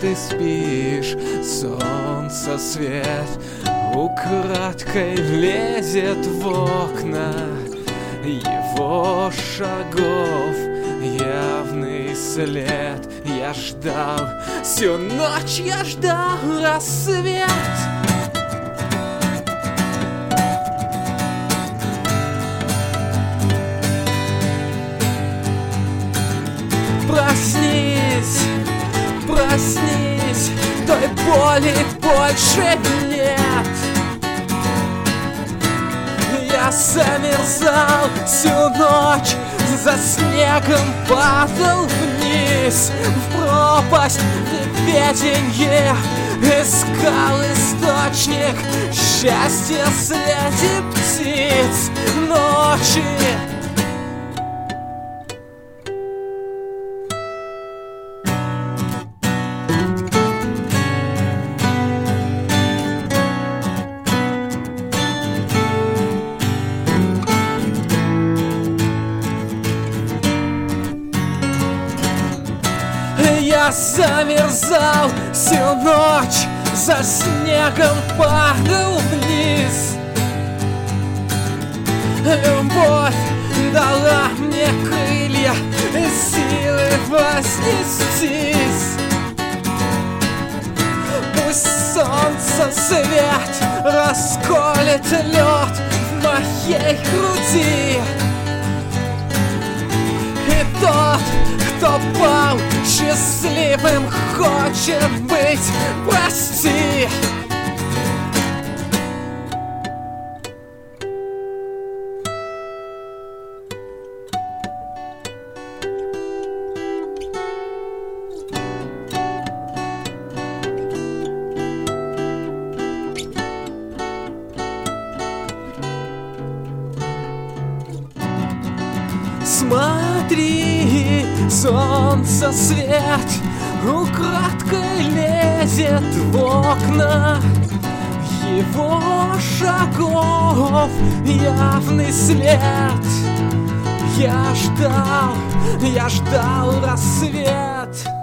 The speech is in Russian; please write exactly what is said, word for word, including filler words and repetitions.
ты спишь, солнце свет украдкой лезет в окна. Его шагов явный след. Я ждал, всю ночь я ждал рассвет. Проснись, проснись, той боли больше нет. Я замерзал всю ночь, за снегом падал вниз в пропасть неведенье. Искал источник счастья среди птиц ночи. Я замерзал всю ночь, за снегом падал вниз. Любовь дала мне крылья и силы вознестись. Пусть солнце свет расколет лед в моей груди. И тот, кто пал счастливым, хочет быть, прости. Смотри, солнце свет украдкой лезет в окна. Его шагов явный след. Я ждал, я ждал рассвет.